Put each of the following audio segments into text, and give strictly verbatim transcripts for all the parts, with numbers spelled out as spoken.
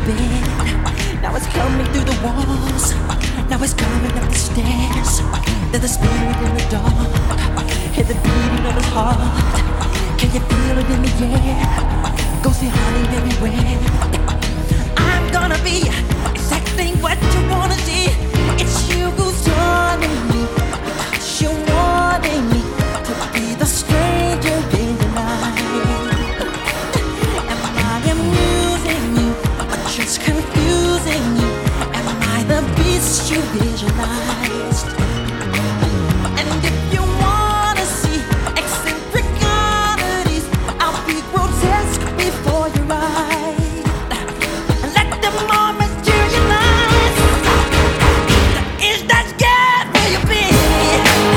bed. Now it's coming through the walls. Now it's coming up the stairs. There's a spirit in the dark. Hear the beating of his heart. Can you feel it in the air? Go see honey everywhere. I'm gonna be exactly what you wanna see. It's you who's warning me, because you're warning me to be the stranger in the night. Am I amusing you, or just confusing you? Am I the beast you visualized? And if you wanna see eccentric oddities, I'll be grotesque before your eyes. Let them all materialize. Is that scared for you, baby?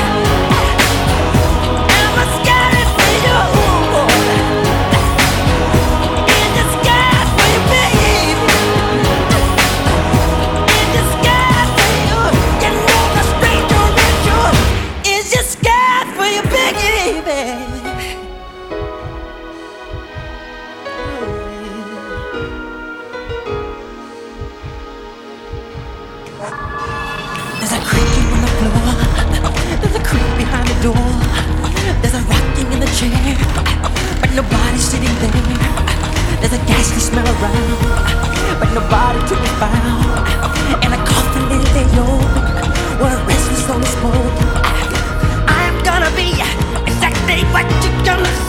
Am I scared for you? Is it scared for you, baby? Is it scared for you? You know the stranger is you. Is it scared for you, baby? There's a creaking on the floor. There's a creak behind the door. There's a rocking in the chair, but nobody's sitting there. There's a ghastly smell around, but nobody to be found. And a coffin in the open, where a restless soul is spoken. I'm gonna be exactly what you're gonna see.